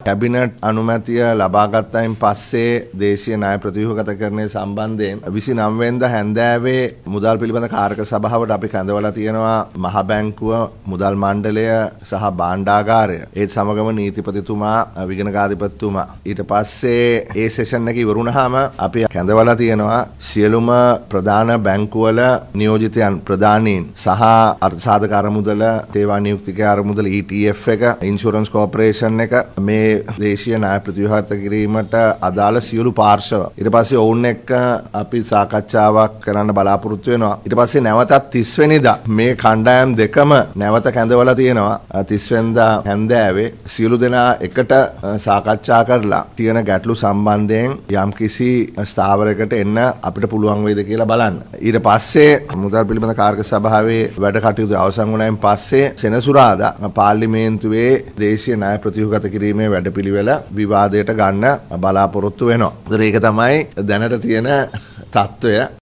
Cabinet අනුමැතිය ලබාගත්තයින් පස්සේ දේශීය ණය ප්‍රතිව්‍යුහගතකරණය සම්බන්ධයෙන් 29 වෙනිදා හැන්දෑවේ මුදල් පිළිබඳ කාරක සභාවට අපි කැඳවලා තියෙනවා මහ බැංකුව, මුදල් මණ්ඩලය සහ භාණ්ඩාගාරය. ඒත් සමගම නීතිපතිතුමා, විගණකාධිපතිතුමා. ඊට පස්සේ ඒ සෙෂන් එක ඉවරුනහම අපි කැඳවලා තියෙනවා සියලුම ප්‍රධාන බැංකුවල නියෝජිතයන්, ප්‍රධානීන් සහ අර්ථසාධක අරමුදල, තේවා නියුක්තික අරමුදල, ETF එක, ඉන්ෂුරන්ස් කෝපරේෂන් එක මේ දේශීය ණය ප්‍රතිව්‍යුහගත කිරීමට අදාළ සියලු පාර්ශව. ඊට පස්සේ ඔවුන් එක්ක අපි සාකච්ඡාවක් කරන්න බලාපොරොත්තු වෙනවා. ඊට පස්සේ නැවතත් 30 වෙනිදා මේ කණ්ඩායම් දෙකම නැවත කැඳවලා තියෙනවා. 30 වෙනිදා හැන්දෑවේ සියලු දෙනා එකට සාකච්ඡා කරලා තියෙන ගැටලු සම්බන්ධයෙන් යම්කිසි ස්ථාවරයකට එන්න අපිට පුළුවන් වේද කියලා බලන්න. ඊට පස්සේ මුදල් පිළිබඳ කාර්ක සභාවේ වැඩ කටයුතු අවසන් වුණායින් පස්සේ සෙනසුරාදා පාර්ලිමේන්තුවේ දේශීය ණය ප්‍රතිව්‍යුහගත කිරීමේ වැඩපිළිවෙල විවාදයට ගන්න බලාපොරොත්තු වෙනවා. ඒක තමයි දැනට තියෙන තත්ත්වය.